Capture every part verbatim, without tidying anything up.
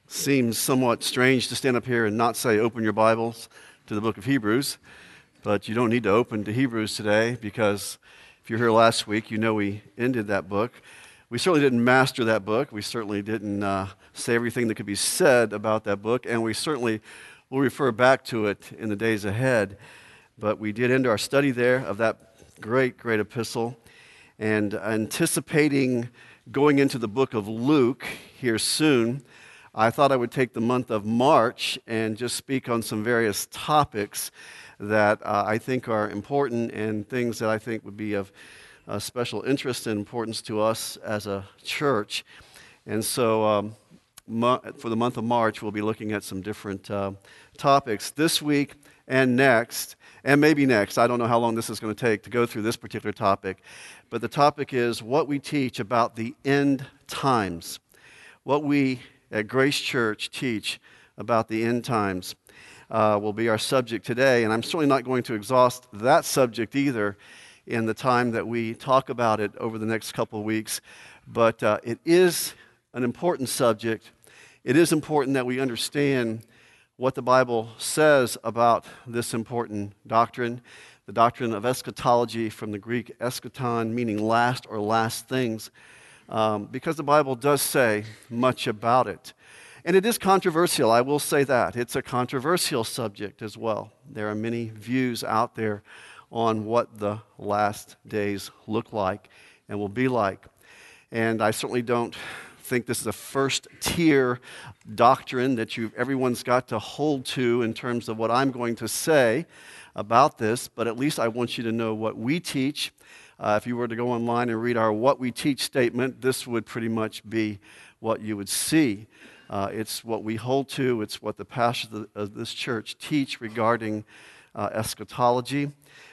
Seems somewhat strange to stand up here and not say, open your Bibles to the book of Hebrews, but you don't need to open to Hebrews today because if you were here last week, you know we ended that book. We certainly didn't master that book. We certainly didn't uh, say everything that could be said about that book, and we certainly will refer back to it in the days ahead. But we did end our study there of that great, great epistle, and anticipating going into the book of Luke here soon, I thought I would take the month of March and just speak on some various topics that uh, I think are important and things that I think would be of uh, special interest and importance to us as a church. And so um, mo- for the month of March, we'll be looking at some different uh, topics this week and next, and maybe next. I don't know how long this is going to take to go through this particular topic, but the topic is what we teach about the end times, what we at Grace Church teach about the end times uh, will be our subject today, and I'm certainly not going to exhaust that subject either in the time that we talk about it over the next couple of weeks, but uh, it is an important subject. It is important that we understand what the Bible says about this important doctrine, the doctrine of eschatology, from the Greek eschaton, meaning last or last things, Um, because the Bible does say much about it. And it is controversial, I will say that. It's a controversial subject as well. There are many views out there on what the last days look like and will be like. And I certainly don't think this is a first-tier doctrine that you've, everyone's got to hold to in terms of what I'm going to say about this, but at least I want you to know what we teach. Uh, if you were to go online and read our What We Teach statement, this would pretty much be what you would see. Uh, it's what we hold to. It's what the pastors of, of this church teach regarding uh, eschatology.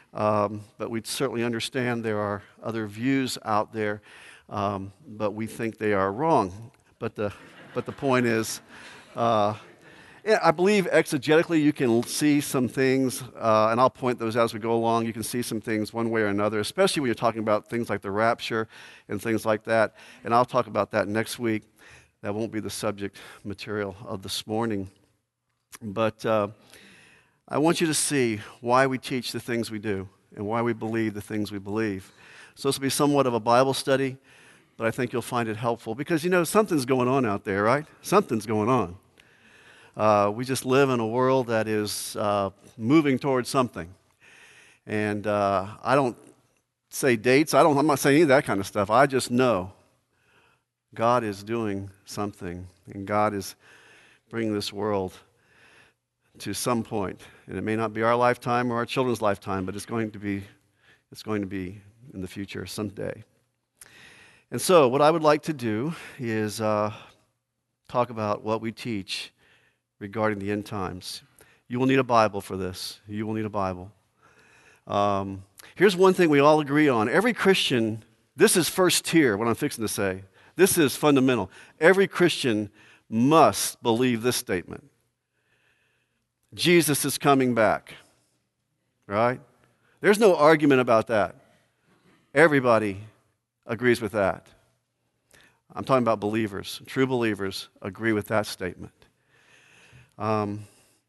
Um, but we certainly understand there are other views out there, um, but we think they are wrong. But the, but the point is, uh, Yeah, I believe exegetically you can see some things, uh, and I'll point those out as we go along. You can see some things one way or another, especially when you're talking about things like the rapture and things like that. And I'll talk about that next week. That won't be the subject material of this morning. But uh, I want you to see why we teach the things we do and why we believe the things we believe. So this will be somewhat of a Bible study, but I think you'll find it helpful because, you know, something's going on out there, right? Something's going on. Uh, we just live in a world that is uh, moving towards something. And uh, I don't say dates. I don't, I'm not saying any of that kind of stuff. I just know God is doing something, and God is bringing this world to some point. And it may not be our lifetime or our children's lifetime, but it's going to be, it's going to be in the future someday. And so what I would like to do is uh, talk about what we teach regarding the end times. You will need a Bible for this. You will need a Bible. Um, here's one thing we all agree on. Every Christian, this is first tier, what I'm fixing to say. This is fundamental. Every Christian must believe this statement. Jesus is coming back. Right? There's no argument about that. Everybody agrees with that. I'm talking about believers. True believers agree with that statement. Um,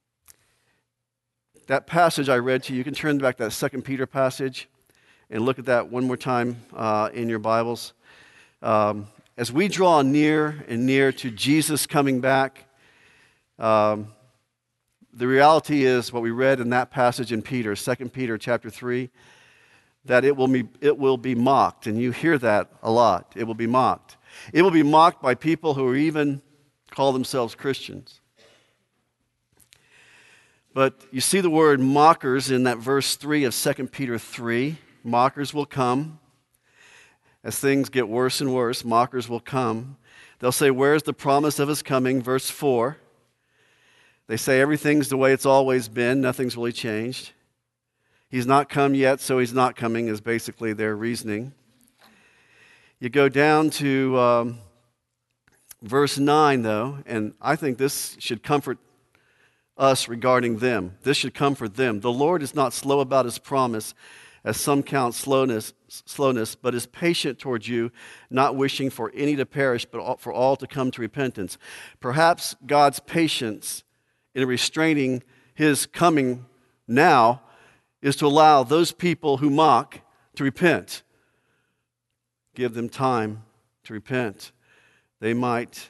that passage I read to you, you can turn back to that Second Peter passage and look at that one more time uh, in your Bibles. Um, as we draw near and near to Jesus coming back, um, the reality is what we read in that passage in Peter, Second Peter chapter three, that it will be, it will be mocked, and you hear that a lot. It will be mocked. It will be mocked by people who even call themselves Christians. But you see the word mockers in that verse three of Second Peter three. Mockers will come. As things get worse and worse, mockers will come. They'll say, where's the promise of his coming? Verse four. They say everything's the way it's always been. Nothing's really changed. He's not come yet, so he's not coming is basically their reasoning. You go down to um, verse nine, though, and I think this should comfort us regarding them. This should comfort them. The Lord is not slow about his promise, as some count slowness, slowness, but is patient towards you, not wishing for any to perish, but for all to come to repentance. Perhaps God's patience in restraining his coming now is to allow those people who mock to repent. Give them time to repent. They might,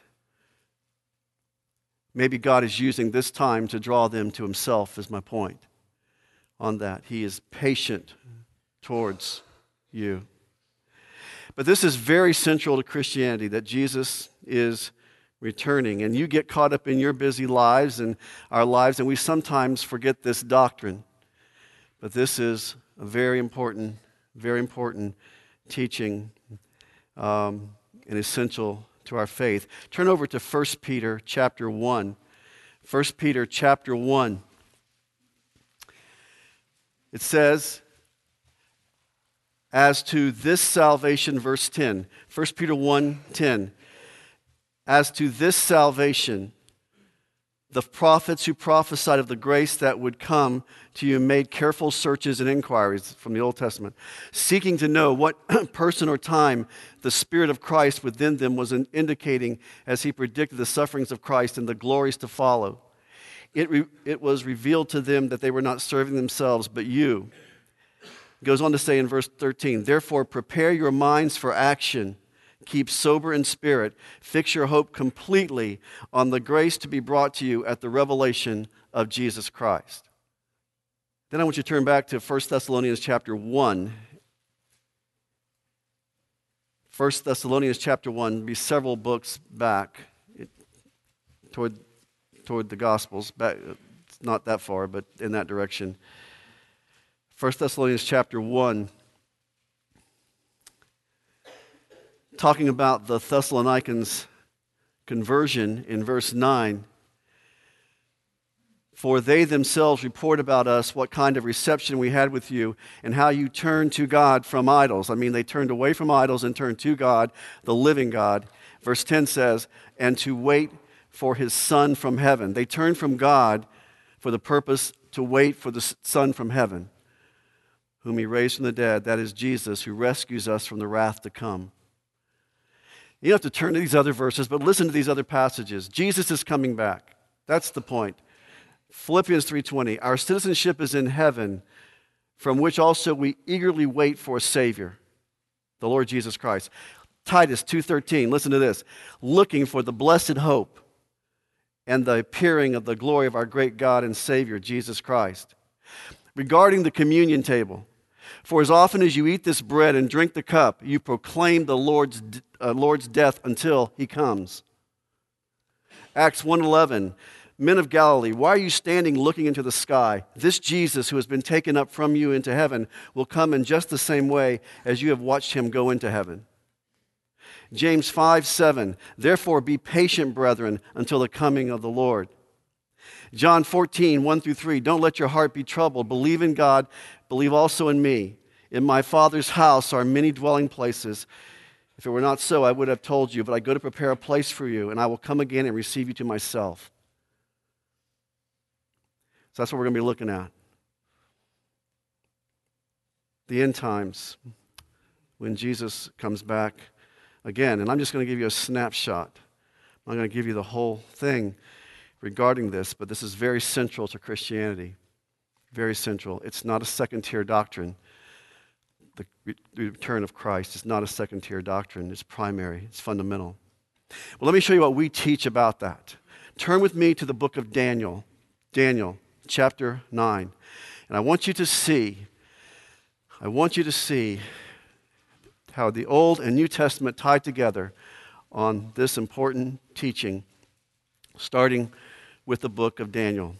maybe God is using this time to draw them to himself, is my point on that. He is patient towards you. But this is very central to Christianity, that Jesus is returning. And you get caught up in your busy lives and our lives, and we sometimes forget this doctrine. But this is a very important, very important teaching um, and essential to our faith. Turn over to First Peter chapter one. First Peter chapter one. It says, as to this salvation, verse ten. First Peter one ten. As to this salvation, the prophets who prophesied of the grace that would come to you made careful searches and inquiries from the Old Testament, seeking to know what person or time the Spirit of Christ within them was indicating as he predicted the sufferings of Christ and the glories to follow. It, re- it was revealed to them that they were not serving themselves, but you. It goes on to say in verse thirteen, therefore prepare your minds for action. Keep sober in spirit. Fix your hope completely on the grace to be brought to you at the revelation of Jesus Christ. Then I want you to turn back to First Thessalonians chapter one. First Thessalonians chapter one, be several books back toward, toward the Gospels. Back, it's not that far, but in that direction. First Thessalonians chapter one. Talking about the Thessalonians' conversion in verse nine. For they themselves report about us what kind of reception we had with you and how you turned to God from idols. I mean, they turned away from idols and turned to God, the living God. Verse ten says, and to wait for his Son from heaven. They turned from God for the purpose to wait for the Son from heaven, whom he raised from the dead. That is Jesus, who rescues us from the wrath to come. You don't have to turn to these other verses, but listen to these other passages. Jesus is coming back. That's the point. Philippians three twenty, our citizenship is in heaven, from which also we eagerly wait for a Savior, the Lord Jesus Christ. Titus two thirteen, listen to this. Looking for the blessed hope and the appearing of the glory of our great God and Savior, Jesus Christ. Regarding the communion table, for as often as you eat this bread and drink the cup, you proclaim the Lord's, uh, Lord's death until he comes. Acts one eleven, men of Galilee, why are you standing looking into the sky? This Jesus who has been taken up from you into heaven will come in just the same way as you have watched him go into heaven. James five seven, therefore be patient, brethren, until the coming of the Lord. John fourteen, one through three, don't let your heart be troubled. Believe in God, believe also in me. In my Father's house are many dwelling places. If it were not so, I would have told you, but I go to prepare a place for you, and I will come again and receive you to myself. So that's what we're going to be looking at. The end times, when Jesus comes back again. And I'm just going to give you a snapshot. I'm not going to give you the whole thing regarding this, but this is very central to Christianity. Very central. It's not a second-tier doctrine. The return of Christ is not a second-tier doctrine. It's primary. It's fundamental. Well, let me show you what we teach about that. Turn with me to the book of Daniel. Daniel, chapter nine. And I want you to see, I want you to see how the Old and New Testament tie together on this important teaching, starting with the book of Daniel.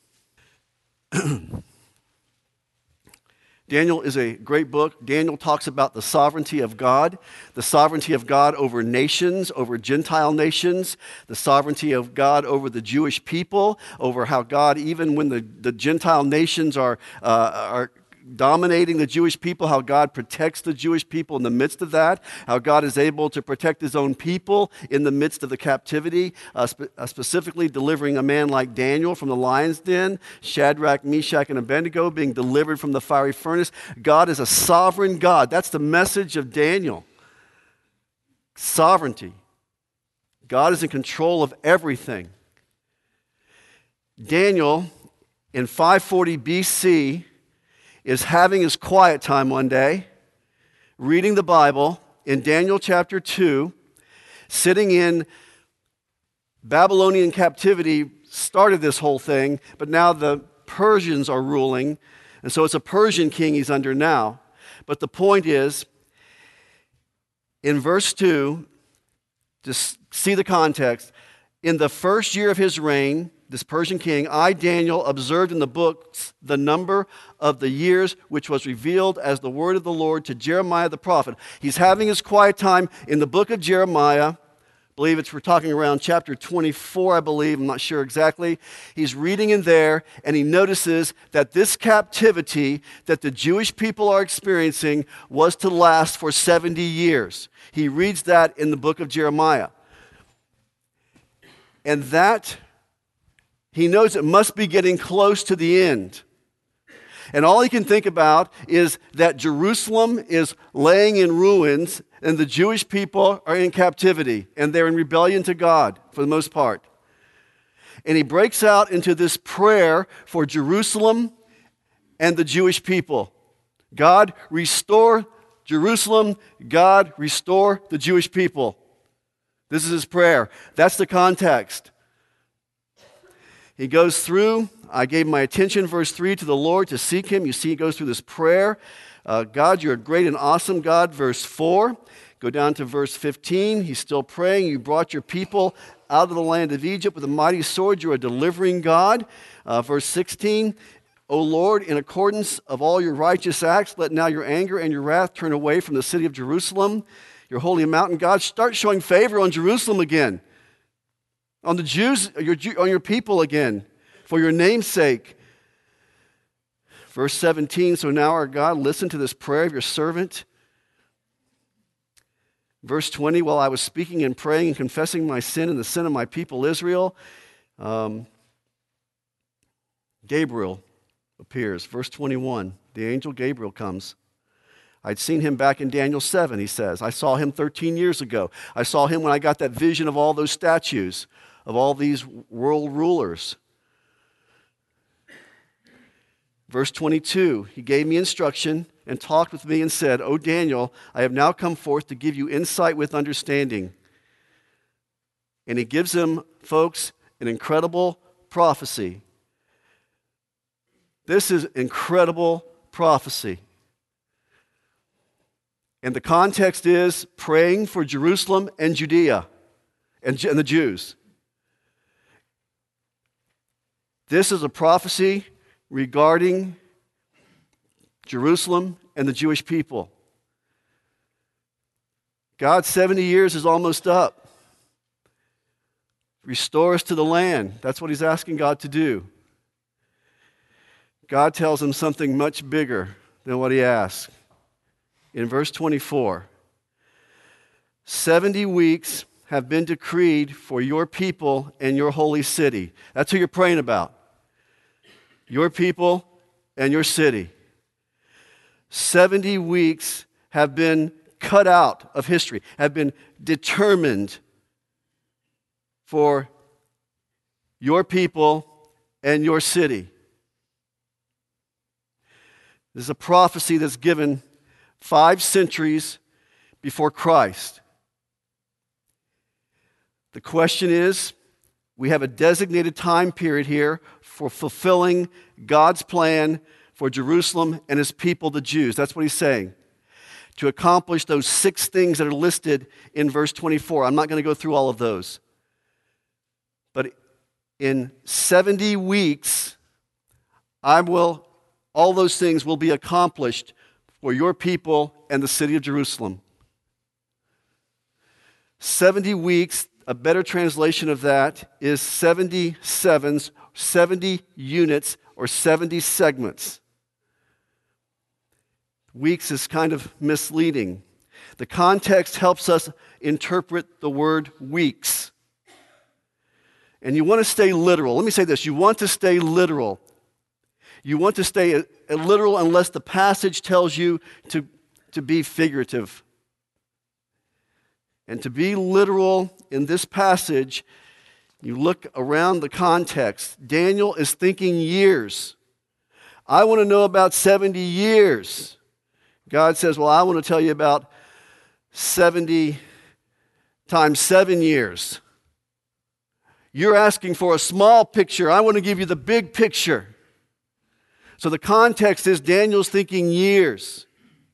Daniel is a great book. Daniel talks about the sovereignty of God, the sovereignty of God over nations, over Gentile nations, the sovereignty of God over the Jewish people, over how God, even when the, the Gentile nations are, uh, are dominating the Jewish people, how God protects the Jewish people in the midst of that, how God is able to protect his own people in the midst of the captivity, uh, spe- uh, specifically delivering a man like Daniel from the lion's den, Shadrach, Meshach, and Abednego being delivered from the fiery furnace. God is a sovereign God. That's the message of Daniel. Sovereignty. God is in control of everything. Daniel, in five forty B C, is having his quiet time one day, reading the Bible in Daniel chapter two, sitting in Babylonian captivity, started this whole thing, but now the Persians are ruling, and so it's a Persian king he's under now. But the point is, in verse two, just see the context, in the first year of his reign, this Persian king, I, Daniel, observed in the books the number of the years which was revealed as the word of the Lord to Jeremiah the prophet. He's having his quiet time in the book of Jeremiah. I believe it's, we're talking around chapter twenty-four, I believe. I'm not sure exactly. He's reading in there, and he notices that this captivity that the Jewish people are experiencing was to last for seventy years. He reads that in the book of Jeremiah. And that, he knows it must be getting close to the end. And all he can think about is that Jerusalem is laying in ruins and the Jewish people are in captivity and they're in rebellion to God for the most part. And he breaks out into this prayer for Jerusalem and the Jewish people. God, restore Jerusalem. God, restore the Jewish people. This is his prayer. That's the context. He goes through, I gave my attention, verse three, to the Lord to seek him. You see he goes through this prayer. Uh, God, you're a great and awesome God, verse four. Go down to verse fifteen. He's still praying. You brought your people out of the land of Egypt with a mighty sword. You're a delivering God. Uh, verse sixteen, O Lord, in accordance of all your righteous acts, let now your anger and your wrath turn away from the city of Jerusalem, your holy mountain. God, start showing favor on Jerusalem again. On the Jews, your, on your people again, for your name's sake. Verse seventeen, so now our God, listen to this prayer of your servant. Verse twenty, while I was speaking and praying and confessing my sin and the sin of my people Israel, um, Gabriel appears. Verse twenty-one, the angel Gabriel comes. I'd seen him back in Daniel seven, he says. I saw him thirteen years ago. I saw him when I got that vision of all those statues, of all these world rulers. Verse twenty-two, he gave me instruction and talked with me and said, O Daniel, I have now come forth to give you insight with understanding. And he gives him, folks, an incredible prophecy. This is incredible prophecy. And the context is praying for Jerusalem and Judea and, and the Jews. This is a prophecy regarding Jerusalem and the Jewish people. God's seventy years is almost up. Restore us to the land. That's what he's asking God to do. God tells him something much bigger than what he asks. In verse twenty-four, seventy weeks have been decreed for your people and your holy city. That's who you're praying about. Your people and your city. seventy weeks have been cut out of history, have been determined for your people and your city. This is a prophecy that's given five centuries before Christ. The question is, we have a designated time period here for fulfilling God's plan for Jerusalem and his people, the Jews. That's what he's saying. To accomplish those six things that are listed in verse twenty-four. I'm not going to go through all of those. But in seventy weeks, I will, all those things will be accomplished for your people and the city of Jerusalem. seventy weeks, a better translation of that is seventy sevens, seventy units, or seventy segments. Weeks is kind of misleading. The context helps us interpret the word weeks. And you want to stay literal. Let me say this. You want to stay literal. You want to stay a, a literal unless the passage tells you to, to be figurative. And to be literal in this passage, you look around the context. Daniel is thinking years. I want to know about seventy years. God says, well, I want to tell you about seventy times seven years. You're asking for a small picture. I want to give you the big picture. So the context is Daniel's thinking years.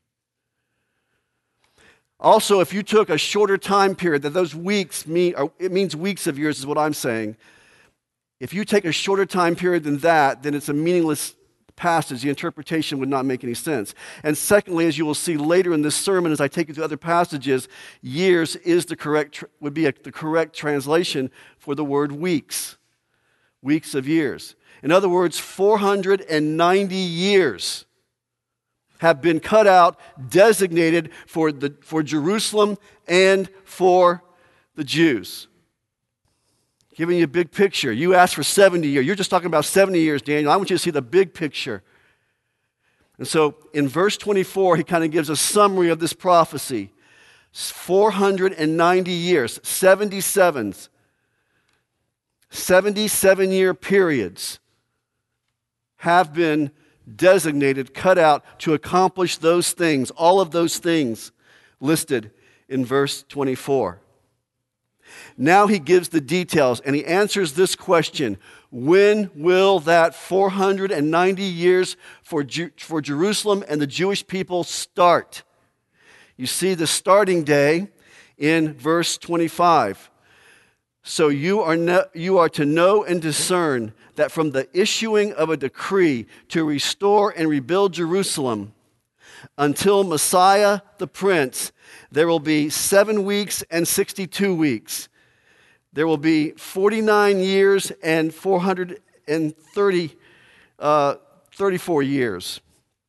Also, if you took a shorter time period, that those weeks mean, or it means weeks of years is what I'm saying. If you take a shorter time period than that, then it's a meaningless passage. The interpretation would not make any sense. And secondly, as you will see later in this sermon, as I take you to other passages, years is the correct would be a, the correct translation for the word weeks. Weeks of years. In other words, four hundred ninety years have been cut out, designated for the for Jerusalem and for the Jews. Giving you a big picture. You asked for seventy years. You're just talking about seventy years, Daniel. I want you to see the big picture. And so in verse twenty-four, he kind of gives a summary of this prophecy. four hundred ninety years, seventy-sevens, seventy-seven-year periods have been designated, cut out to accomplish those things, all of those things listed in verse twenty-four. Now he gives the details and he answers this question: when will that four hundred ninety years for, Ju- for Jerusalem and the Jewish people start? You see the starting day in verse twenty-five. So you are, ne- you are to know and discern that from the issuing of a decree to restore and rebuild Jerusalem until Messiah the Prince, there will be seven weeks and sixty-two weeks. There will be forty-nine years and four hundred thirty, uh, thirty-four years.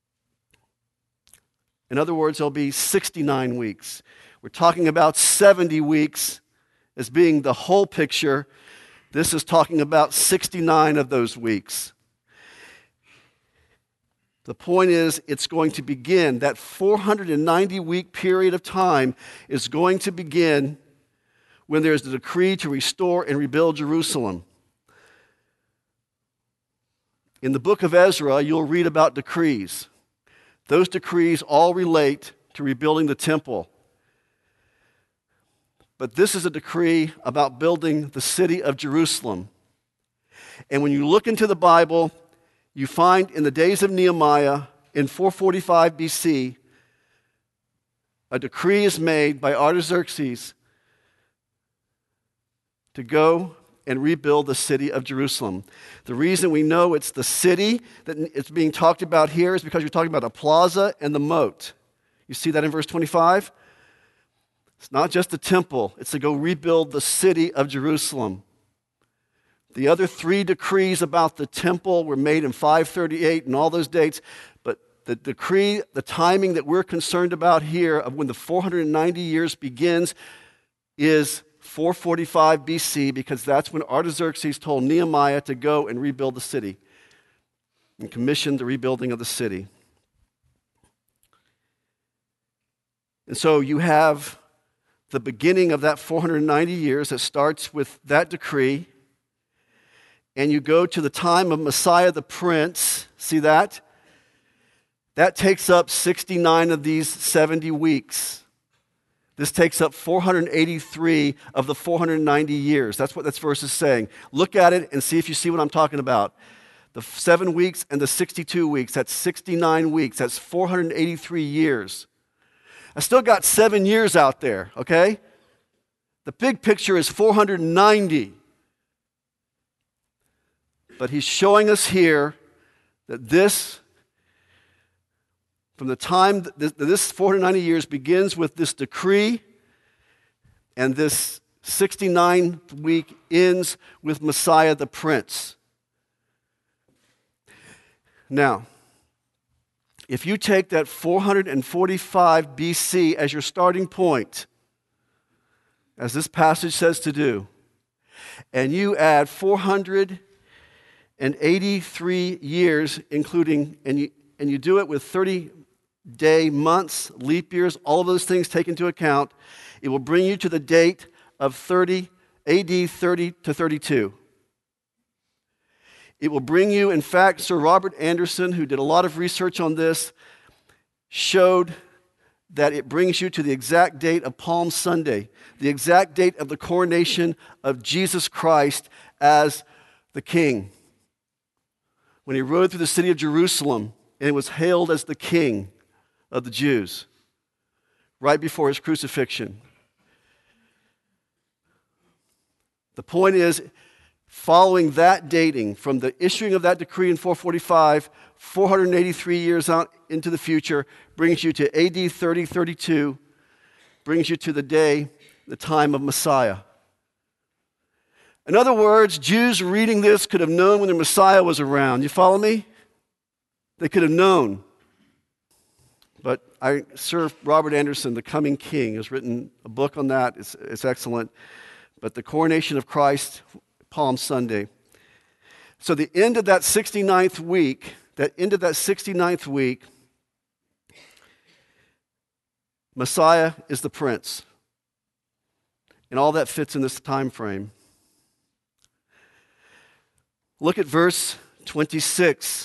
In other words, there'll be sixty-nine weeks. We're talking about seventy weeks as being the whole picture. This is talking about sixty-nine of those weeks. The point is, it's going to begin, that four hundred ninety week period of time is going to begin when there's the decree to restore and rebuild Jerusalem. In the book of Ezra, you'll read about decrees. Those decrees all relate to rebuilding the temple. But this is a decree about building the city of Jerusalem. And when you look into the Bible, you find in the days of Nehemiah, in four forty-five B C, a decree is made by Artaxerxes to go and rebuild the city of Jerusalem. The reason we know it's the city that it's being talked about here is because you're talking about a plaza and the moat. You see that in verse twenty-five? It's not just the temple, it's to go rebuild the city of Jerusalem. The other three decrees about the temple were made in five thirty-eight and all those dates, but the decree, the timing that we're concerned about here of when the four hundred ninety years begins is four forty-five B C, because that's when Artaxerxes told Nehemiah to go and rebuild the city and commissioned the rebuilding of the city. And so you have the beginning of that four hundred ninety years that starts with that decree, and you go to the time of Messiah the Prince. See that? That takes up sixty-nine of these seventy weeks. This takes up four hundred eighty-three of the four hundred ninety years. That's what this verse is saying. Look at it and see if you see what I'm talking about. The seven weeks and the sixty-two weeks, that's sixty-nine weeks. That's four hundred eighty-three years. I still got seven years out there, okay? The big picture is four hundred ninety. But he's showing us here that this, from the time that this, this four hundred ninety years begins with this decree, and this sixty-ninth week ends with Messiah the Prince. Now, If you take that four hundred forty-five B C as your starting point, as this passage says to do, and you add four hundred eighty-three years, including, and you, and you do it with thirty-day months, leap years, all of those things taken into account, it will bring you to the date of thirty A D thirty to thirty-two. It will bring you, in fact, Sir Robert Anderson, who did a lot of research on this, showed that it brings you to the exact date of Palm Sunday, the exact date of the coronation of Jesus Christ as the King. When he rode through the city of Jerusalem and was hailed as the King of the Jews, right before his crucifixion. The point is, following that dating, from the issuing of that decree in four forty-five, four hundred eighty-three years out into the future, brings you to A D thirty thirty-two, brings you to the day, the time of Messiah. In other words, Jews reading this could have known when the Messiah was around. You follow me? They could have known. But I, Sir Robert Anderson, The Coming King, has written a book on that. It's, it's excellent. But the coronation of Christ, Palm Sunday. So the end of that sixty-ninth week, that end of that sixty-ninth week, Messiah is the prince. And all that fits in this time frame. Look at verse twenty-six.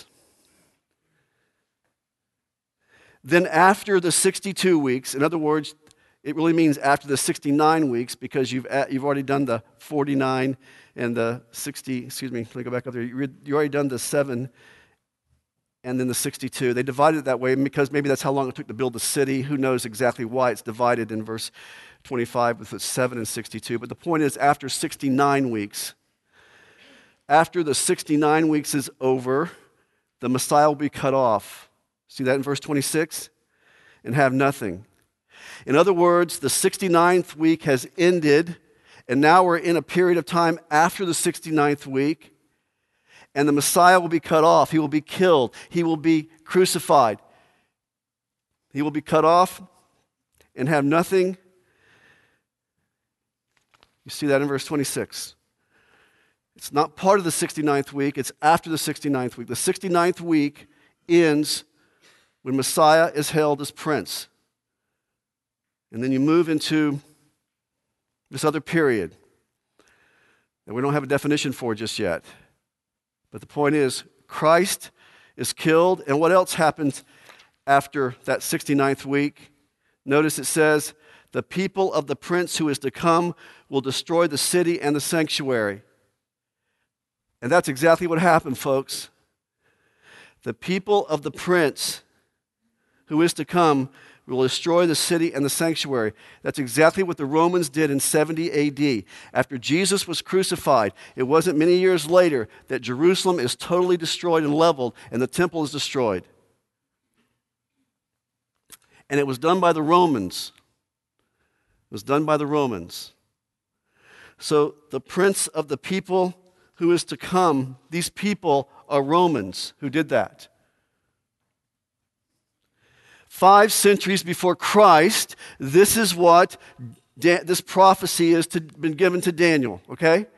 Then after the sixty-two weeks, in other words, it really means after the sixty-nine weeks, because you've you've already done the forty-nine and the sixty, excuse me, let me go back up there. You you already done the seven and then the sixty-two. They divided it that way because maybe that's how long it took to build the city. Who knows exactly why it's divided in verse twenty-five with the seven and sixty-two. But the point is, after sixty-nine weeks, after the sixty-nine weeks is over, the Messiah will be cut off. See that in verse twenty-six? And have nothing. In other words, the sixty-ninth week has ended, and now we're in a period of time after the sixty-ninth week, and the Messiah will be cut off. He will be killed. He will be crucified. He will be cut off and have nothing. You see that in verse twenty-six. It's not part of the sixty-ninth week. It's after the sixty-ninth week. The sixty-ninth week ends when Messiah is hailed as prince. And then you move into this other period that we don't have a definition for just yet. But the point is, Christ is killed. And what else happens after that sixty-ninth week? Notice it says, the people of the prince who is to come will destroy the city and the sanctuary. And that's exactly what happened, folks. The people of the prince who is to come will destroy the city and the sanctuary. That's exactly what the Romans did in seventy A D. After Jesus was crucified, it wasn't many years later that Jerusalem is totally destroyed and leveled, and the temple is destroyed. And it was done by the Romans. It was done by the Romans. So the prince of the people who is to come, these people are Romans who did that. Five centuries before Christ, this is what da- this prophecy has to, been given to Daniel, okay?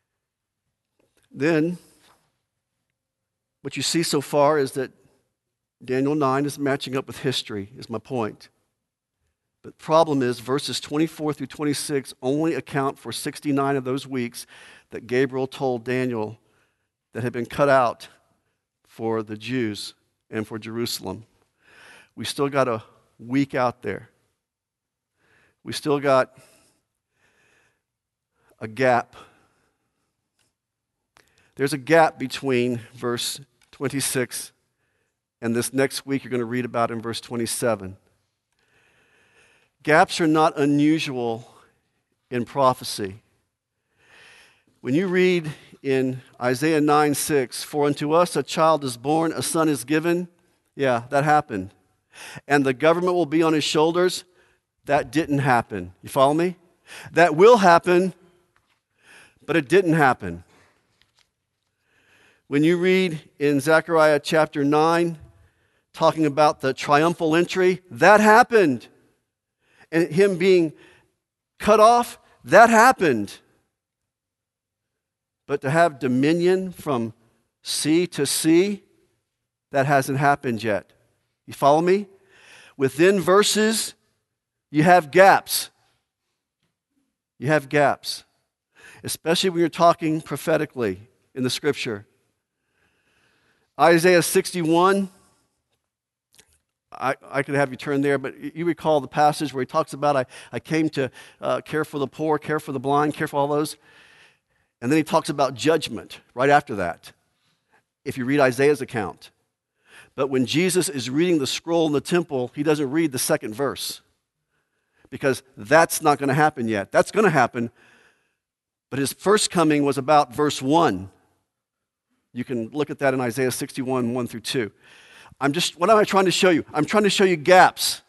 Then, what you see so far is that Daniel nine is matching up with history, is my point. But the problem is, verses twenty-four through twenty-six only account for sixty-nine of those weeks that Gabriel told Daniel that had been cut out for the Jews and for Jerusalem. We still got a week out there. We still got a gap. There's a gap between verse twenty-six and this next week you're going to read about in verse twenty-seven. Gaps are not unusual in prophecy. When you read in Isaiah nine six, for unto us a child is born, a son is given, yeah, that happened. And the government will be on his shoulders, that didn't happen. You follow me? That will happen, but it didn't happen. When you read in Zechariah chapter nine, talking about the triumphal entry, that happened. And him being cut off, that happened. But to have dominion from sea to sea, that hasn't happened yet. You follow me? Within verses, you have gaps. You have gaps. Especially when you're talking prophetically in the scripture. Isaiah sixty-one, I, I could have you turn there, but you recall the passage where he talks about, I, I came to uh, care for the poor, care for the blind, care for all those. And then he talks about judgment right after that, if you read Isaiah's account. But when Jesus is reading the scroll in the temple, he doesn't read the second verse, because that's not going to happen yet. That's going to happen, but his first coming was about verse one. You can look at that in Isaiah sixty-one, one through two. I'm just, what am I trying to show you? I'm trying to show you gaps.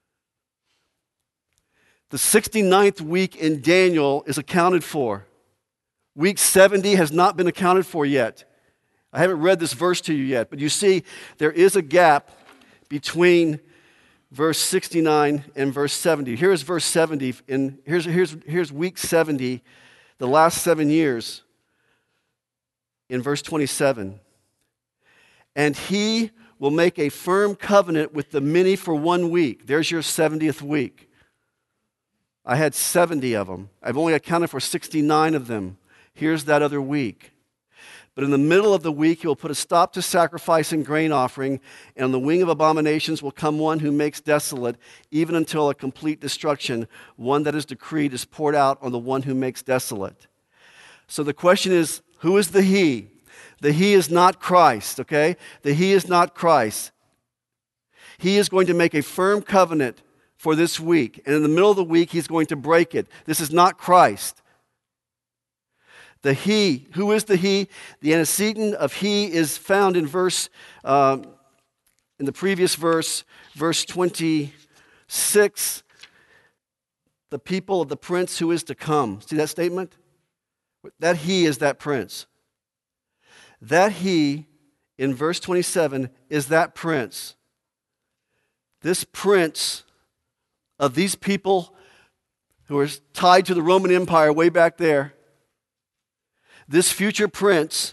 The sixty-ninth week in Daniel is accounted for. Week seventy has not been accounted for yet. I haven't read this verse to you yet, but you see there is a gap between verse sixty-nine and verse seventy. Here's verse seventy, and here's, here's, here's week seventy, the last seven years, in verse twenty-seven. And he will make a firm covenant with the many for one week. There's your seventieth week. I had seventy of them. I've only accounted for sixty-nine of them. Here's that other week. But in the middle of the week, he will put a stop to sacrifice and grain offering, and on the wing of abominations will come one who makes desolate, even until a complete destruction. One that is decreed is poured out on the one who makes desolate. So the question is, who is the he? The he is not Christ, okay? The he is not Christ. He is going to make a firm covenant for this week, and in the middle of the week, he's going to break it. This is not Christ. The he, who is the he? The antecedent of he is found in verse, um, in the previous verse, verse twenty-six. The people of the prince who is to come. See that statement? That he is that prince. That he, in verse twenty-seven, is that prince. This prince of these people who are tied to the Roman Empire way back there. This future prince,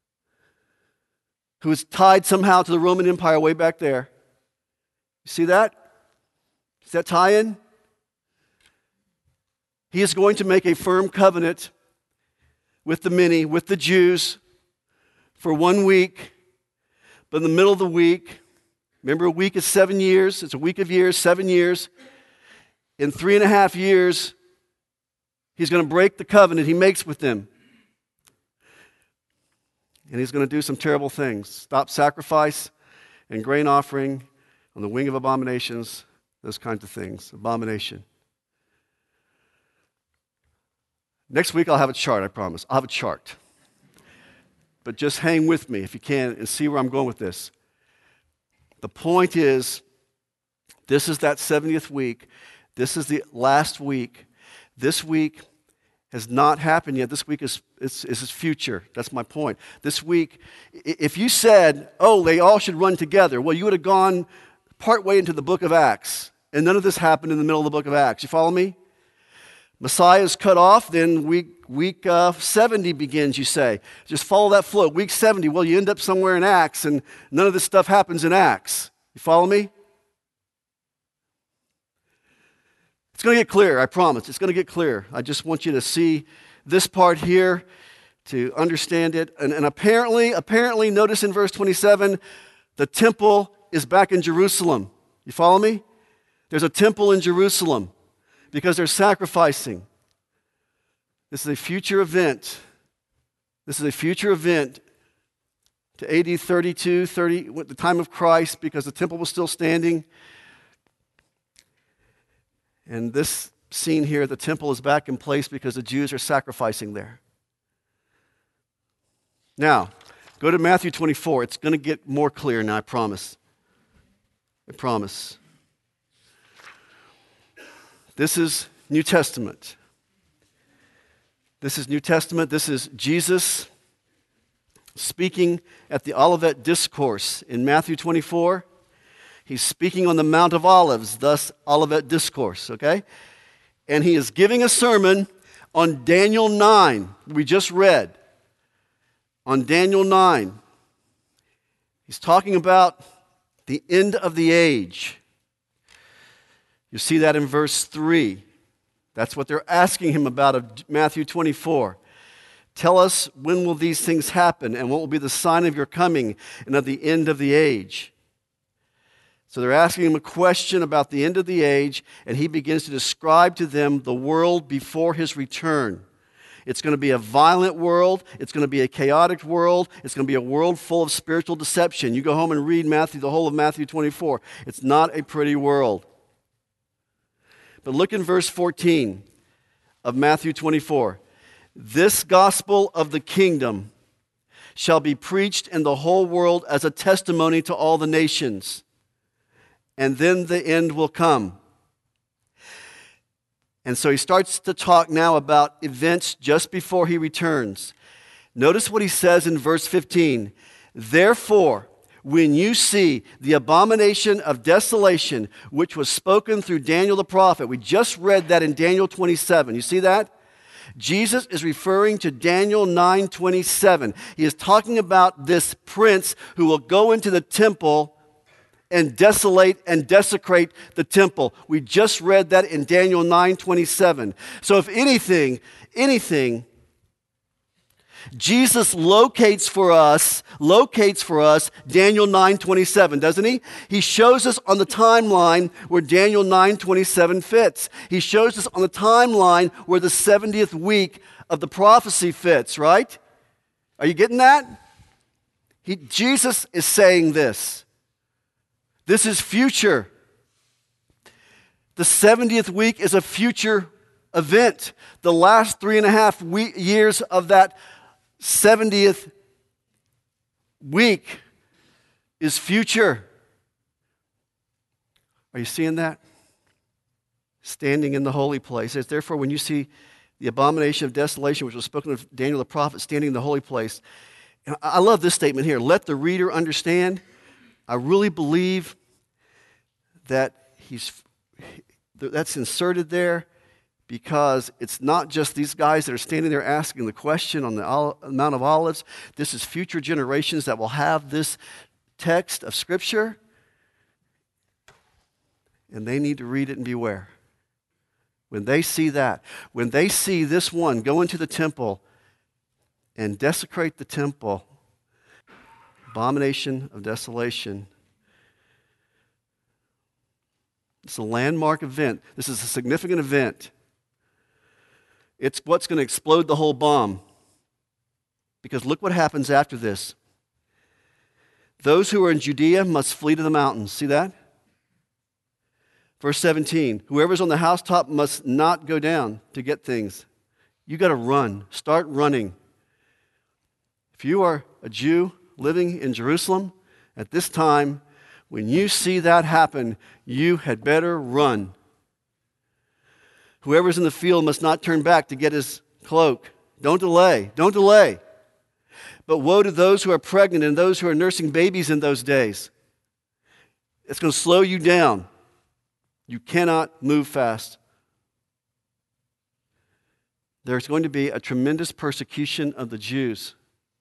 who is tied somehow to the Roman Empire way back there. You see that? Is that tie-in? He is going to make a firm covenant with the many, with the Jews, for one week. But in the middle of the week, remember a week is seven years. It's a week of years, seven years. In three and a half years, he's going to break the covenant he makes with them. And he's going to do some terrible things. Stop sacrifice and grain offering on the wing of abominations, those kinds of things. Abomination. Next week I'll have a chart, I promise. I'll have a chart. But just hang with me if you can and see where I'm going with this. The point is, this is that seventieth week. This is the last week. This week has not happened yet. This week is, is, is his future. That's my point. This week, if you said, oh, they all should run together, well, you would have gone partway into the book of Acts, and none of this happened in the middle of the book of Acts. You follow me? Messiah is cut off, then week, week uh, seventy begins, you say. Just follow that flow. Week seventy, well, you end up somewhere in Acts, and none of this stuff happens in Acts. You follow me? It's going to get clear, I promise. It's going to get clear. I just want you to see this part here, to understand it. And, and apparently, apparently, notice in verse twenty-seven, the temple is back in Jerusalem. You follow me? There's a temple in Jerusalem because they're sacrificing. This is a future event. This is a future event to A D thirty-two, thirty, the time of Christ, because the temple was still standing. And this scene here, the temple is back in place because the Jews are sacrificing there. Now, go to Matthew twenty-four. It's going to get more clear now, I promise. I promise. This is New Testament. This is New Testament. This is Jesus speaking at the Olivet Discourse in Matthew twenty-four. He's speaking on the Mount of Olives, thus Olivet Discourse, okay? And he is giving a sermon on Daniel nine, we just read. On Daniel nine. He's talking about the end of the age. You see that in verse three. That's what they're asking him about of Matthew twenty-four. Tell us, when will these things happen, and what will be the sign of your coming and of the end of the age? So they're asking him a question about the end of the age, and he begins to describe to them the world before his return. It's going to be a violent world. It's going to be a chaotic world. It's going to be a world full of spiritual deception. You go home and read Matthew, the whole of Matthew twenty-four. It's not a pretty world. But look in verse fourteen of Matthew twenty-four. This gospel of the kingdom shall be preached in the whole world as a testimony to all the nations, and then the end will come. And so he starts to talk now about events just before he returns. Notice what he says in verse fifteen. Therefore, when you see the abomination of desolation, which was spoken through Daniel the prophet. We just read that in Daniel twenty-seven. You see that? Jesus is referring to Daniel nine twenty-seven. He is talking about this prince who will go into the temple and desolate and desecrate the temple. We just read that in Daniel nine twenty-seven. So if anything, anything, Jesus locates for us, locates for us Daniel nine twenty-seven, doesn't he? He shows us on the timeline where Daniel nine twenty-seven fits. He shows us on the timeline where the seventieth week of the prophecy fits, right? Are you getting that? He, Jesus is saying this. This is future. The seventieth week is a future event. The last three and a half week, years of that seventieth week is future. Are you seeing that? Standing in the holy place. It says, therefore, when you see the abomination of desolation, which was spoken of Daniel the prophet, standing in the holy place. And I love this statement here. Let the reader understand. I really believe that he's that's inserted there because it's not just these guys that are standing there asking the question on the Mount of Olives. This is future generations that will have this text of Scripture, and they need to read it and beware. When they see that, when they see this one go into the temple and desecrate the temple, abomination of desolation, it's a landmark event. This is a significant event. It's what's going to explode the whole bomb. Because look what happens after this. Those who are in Judea must flee to the mountains. See that? Verse seventeen. Whoever's on the housetop must not go down to get things. You got to run. Start running. If you are a Jew living in Jerusalem at this time, when you see that happen, you had better run. Whoever's in the field must not turn back to get his cloak. Don't delay. Don't delay. But woe to those who are pregnant and those who are nursing babies in those days. It's going to slow you down. You cannot move fast. There's going to be a tremendous persecution of the Jews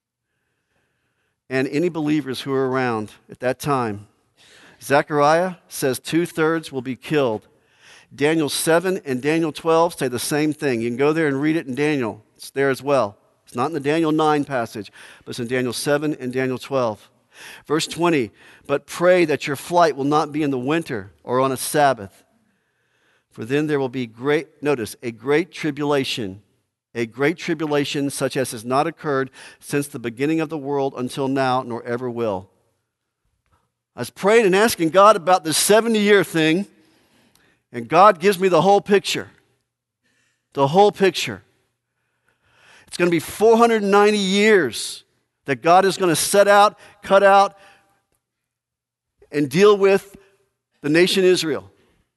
and any believers who are around at that time. Zechariah says two-thirds will be killed. Daniel seven and Daniel twelve say the same thing. You can go there and read it in Daniel. It's there as well. It's not in the Daniel nine passage, but it's in Daniel seven and Daniel twelve. Verse twenty, but pray that your flight will not be in the winter or on a Sabbath. For then there will be great, notice, a great tribulation, a great tribulation such as has not occurred since the beginning of the world until now, nor ever will. I was praying and asking God about this seventy-year thing, and God gives me the whole picture. The whole picture. It's going to be four hundred ninety years that God is going to set out, cut out, and deal with the nation Israel.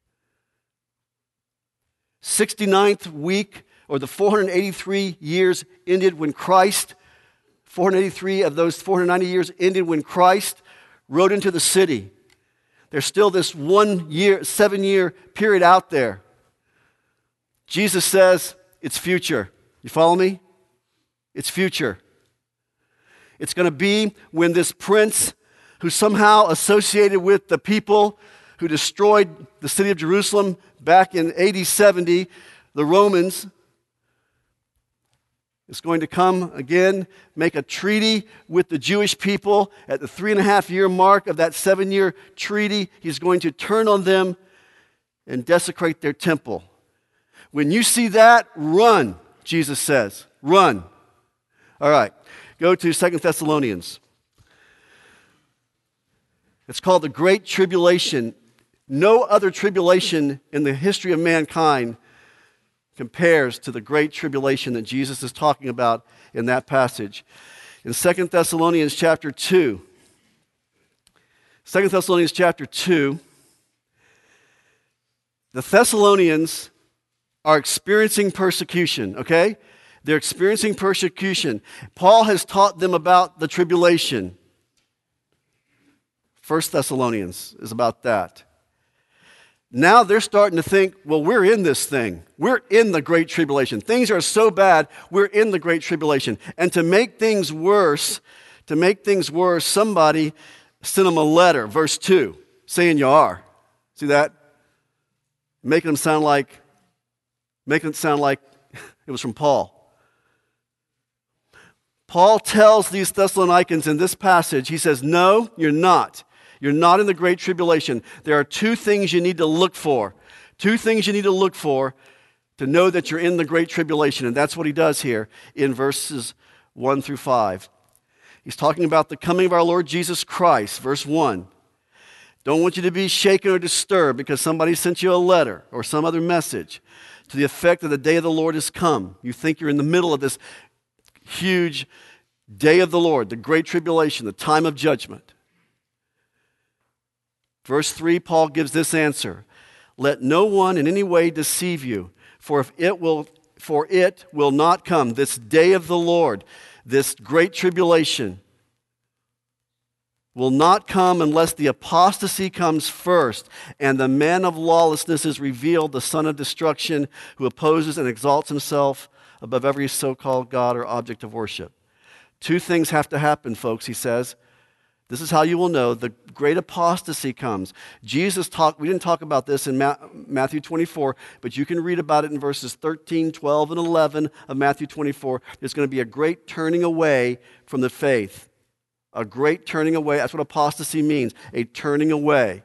sixty-ninth week, or the four hundred eighty-three years ended when Christ, four hundred eighty-three of those four hundred ninety years ended when Christ rode into the city. There's still this one year, seven year period out there. Jesus says it's future. You follow me? It's future. It's going to be when this prince, who's somehow associated with the people who destroyed the city of Jerusalem back in A D seventy, the Romans, is going to come again, make a treaty with the Jewish people. At the three and a half year mark of that seven year treaty, he's going to turn on them and desecrate their temple. When you see that, run, Jesus says. Run. All right, go to Second Thessalonians. It's called the Great Tribulation. No other tribulation in the history of mankind compares to the Great Tribulation that Jesus is talking about in that passage. In Second Thessalonians chapter two, Second Thessalonians chapter two, the Thessalonians are experiencing persecution, okay? They're experiencing persecution. Paul has taught them about the tribulation. First Thessalonians is about that. Now they're starting to think, well, we're in this thing. We're in the Great Tribulation. Things are so bad, we're in the Great Tribulation. And to make things worse, to make things worse, somebody sent them a letter, verse two, saying you are. See that? Making them sound like, making it sound like it was from Paul. Paul tells these Thessalonians in this passage, he says, no, you're not. You're not in the Great Tribulation. There are two things you need to look for. Two things you need to look for to know that you're in the Great Tribulation. And that's what he does here in verses one through five. He's talking about the coming of our Lord Jesus Christ. Verse one. Don't want you to be shaken or disturbed because somebody sent you a letter or some other message to the effect that the day of the Lord has come. You think you're in the middle of this huge day of the Lord, the Great Tribulation, the time of judgment. Verse three, Paul gives this answer. Let no one in any way deceive you, for if it will, for it will not come, this day of the Lord, this great tribulation, will not come unless the apostasy comes first, and the man of lawlessness is revealed, the son of destruction, who opposes and exalts himself above every so-called God or object of worship. Two things have to happen, folks, he says. This is how you will know the great apostasy comes. Jesus talked, we didn't talk about this in Matthew twenty-four, but you can read about it in verses thirteen, twelve, and eleven of Matthew twenty-four. There's going to be a great turning away from the faith. A great turning away. That's what apostasy means, a turning away.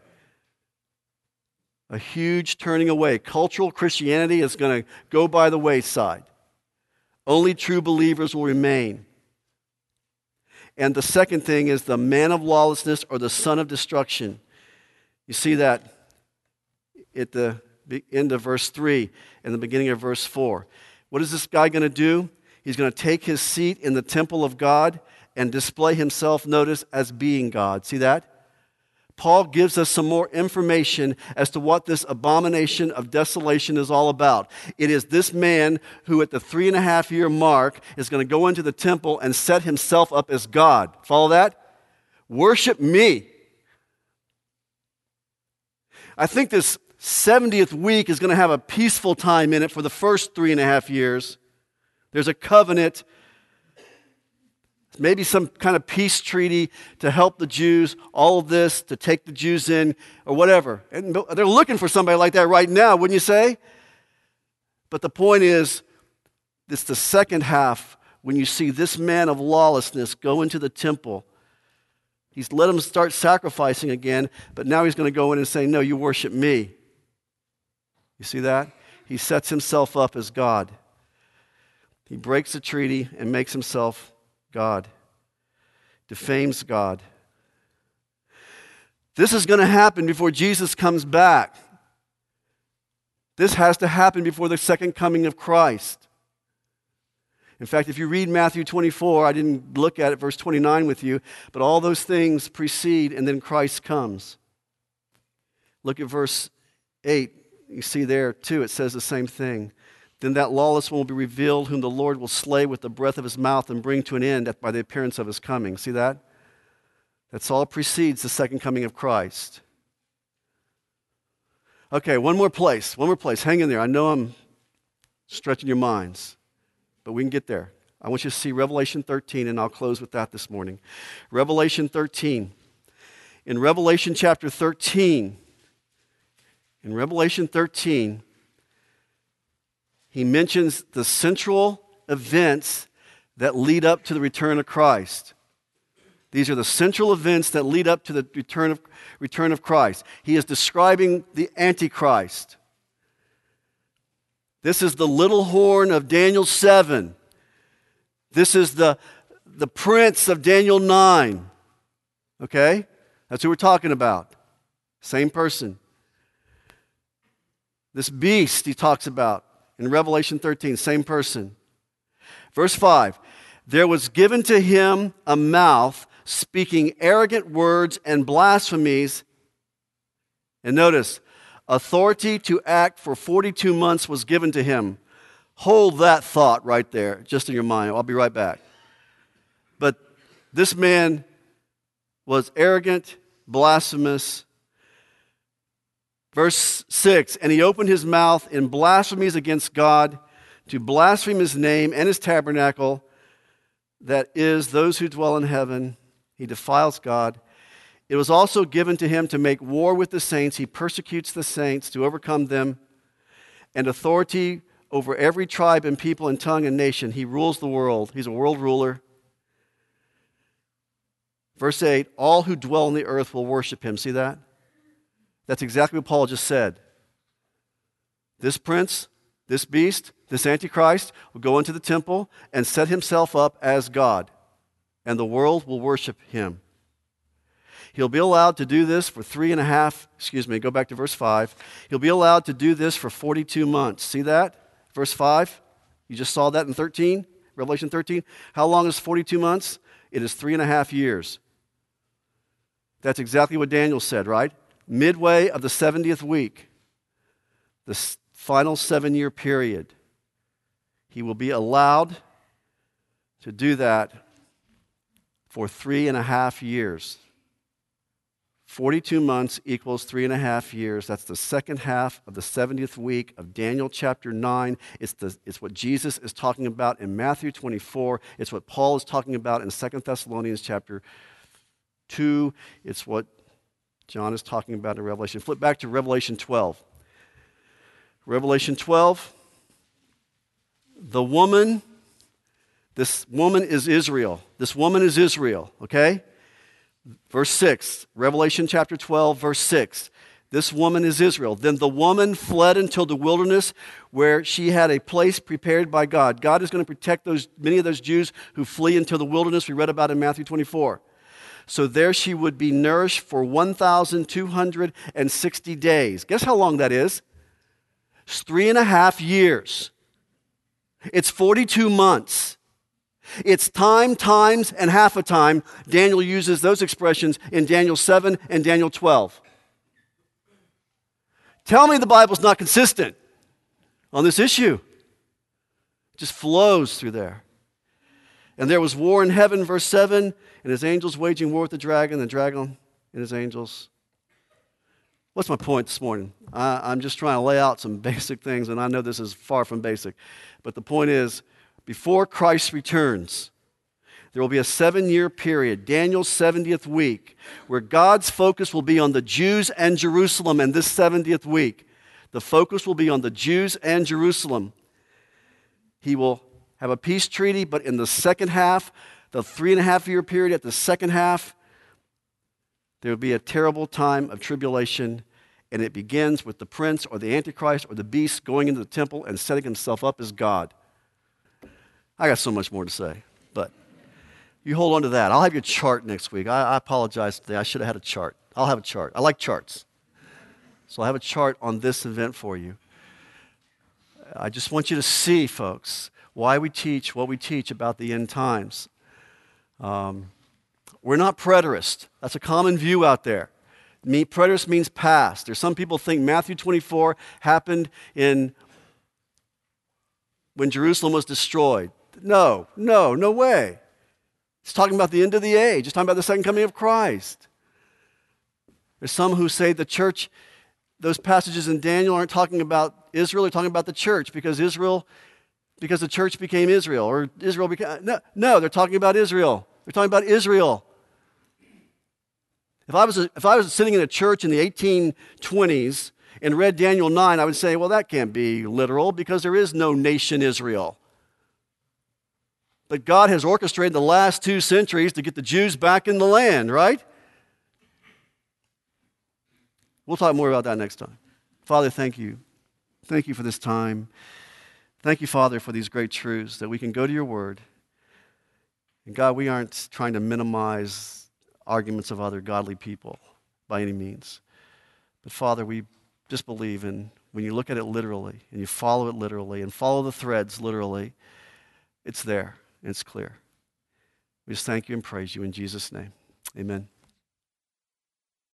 A huge turning away. Cultural Christianity is going to go by the wayside. Only true believers will remain. And the second thing is the man of lawlessness or the son of destruction. You see that at the end of verse three and the beginning of verse four. What is this guy going to do? He's going to take his seat in the temple of God and display himself, notice, as being God. See that? Paul gives us some more information as to what this abomination of desolation is all about. It is this man who at the three and a half year mark is going to go into the temple and set himself up as God. Follow that? Worship me. I think this seventieth week is going to have a peaceful time in it for the first three and a half years. There's a covenant, maybe some kind of peace treaty to help the Jews, all of this, to take the Jews in, or whatever. And they're looking for somebody like that right now, wouldn't you say? But the point is, it's the second half when you see this man of lawlessness go into the temple. He's let him start sacrificing again, but now he's going to go in and say, no, you worship me. You see that? He sets himself up as God. He breaks the treaty and makes himself God, defames God. This is going to happen before Jesus comes back. This has to happen before the second coming of Christ. In fact, if you read Matthew twenty-four, I didn't look at it, verse twenty-nine with you, but all those things precede and then Christ comes. Look at verse eight. You see there too, it says the same thing. Then that lawless one will be revealed, whom the Lord will slay with the breath of his mouth and bring to an end by the appearance of his coming. See that? That's all precedes the second coming of Christ. Okay, one more place. One more place. Hang in there. I know I'm stretching your minds, but we can get there. I want you to see Revelation thirteen, and I'll close with that this morning. Revelation thirteen. In Revelation chapter thirteen, in Revelation thirteen, he mentions the central events that lead up to the return of Christ. These are the central events that lead up to the return of, return of Christ. He is describing the Antichrist. This is the little horn of Daniel seven. This is the, the prince of Daniel nine. Okay? That's who we're talking about. Same person. This beast he talks about in Revelation thirteen, same person. Verse five, there was given to him a mouth speaking arrogant words and blasphemies. And notice, authority to act for forty-two months was given to him. Hold that thought right there, just in your mind. I'll be right back. But this man was arrogant, blasphemous. Verse six, and he opened his mouth in blasphemies against God, to blaspheme his name and his tabernacle, that is, those who dwell in heaven. He defiles God. It was also given to him to make war with the saints. He persecutes the saints to overcome them, and authority over every tribe and people and tongue and nation. He rules the world. He's a world ruler. Verse eight, all who dwell on the earth will worship him. See that? That's exactly what Paul just said. This prince, this beast, this Antichrist will go into the temple and set himself up as God, and the world will worship him. He'll be allowed to do this for three and a half, excuse me, go back to verse five. He'll be allowed to do this for forty-two months. See that? Verse five? You just saw that in thirteen, Revelation thirteen. How long is forty-two months? It is three and a half years. That's exactly what Daniel said, right? Midway of the seventieth week, the final seven-year period, he will be allowed to do that for three and a half years. forty-two months equals three and a half years. That's the second half of the seventieth week of Daniel chapter nine. It's, the, it's what Jesus is talking about in Matthew twenty-four. It's what Paul is talking about in Second Thessalonians chapter two. It's what John is talking about in Revelation. Flip back to Revelation twelve. Revelation twelve. The woman, this woman is Israel. This woman is Israel, okay? Verse six, Revelation chapter twelve, verse six. This woman is Israel. Then the woman fled into the wilderness where she had a place prepared by God. God is going to protect those many of those Jews who flee into the wilderness we read about in Matthew twenty-four. So there she would be nourished for one thousand two hundred sixty days. Guess how long that is? It's three and a half years. It's forty-two months. It's time, times, and half a time. Daniel uses those expressions in Daniel seven and Daniel twelve. Tell me the Bible's not consistent on this issue. It just flows through there. And there was war in heaven, verse seven, and his angels waging war with the dragon, the dragon and his angels. What's my point this morning? I, I'm just trying to lay out some basic things, and I know this is far from basic. But the point is, before Christ returns, there will be a seven-year period, Daniel's seventieth week, where God's focus will be on the Jews and Jerusalem. And this seventieth week, the focus will be on the Jews and Jerusalem. He will have a peace treaty, but in the second half, the three and a half year period at the second half, there will be a terrible time of tribulation, and it begins with the prince or the Antichrist or the beast going into the temple and setting himself up as God. I got so much more to say, but you hold on to that. I'll have your chart next week. I, I apologize today. I should have had a chart. I'll have a chart. I like charts. So I'll have a chart on this event for you. I just want you to see, folks, why we teach what we teach about the end times. Um, we're not preterists. That's a common view out there. Me, preterist means past. There's some people think Matthew twenty-four happened in when Jerusalem was destroyed. No, no, no way. It's talking about the end of the age. It's talking about the second coming of Christ. There's some who say the church those passages in Daniel aren't talking about Israel, they're talking about the church, because Israel, because the church became Israel, or Israel became, no, no, they're talking about Israel. They're talking about Israel. If I was, a, if I was sitting in a church in the eighteen twenties and read Daniel nine, I would say, well, that can't be literal because there is no nation Israel. But God has orchestrated the last two centuries to get the Jews back in the land, right? We'll talk more about that next time. Father, thank you. Thank you for this time. Thank you, Father, for these great truths that we can go to your word. And God, we aren't trying to minimize arguments of other godly people by any means. But Father, we just believe in when you look at it literally and you follow it literally and follow the threads literally, it's there and it's clear. We just thank you and praise you in Jesus' name. Amen.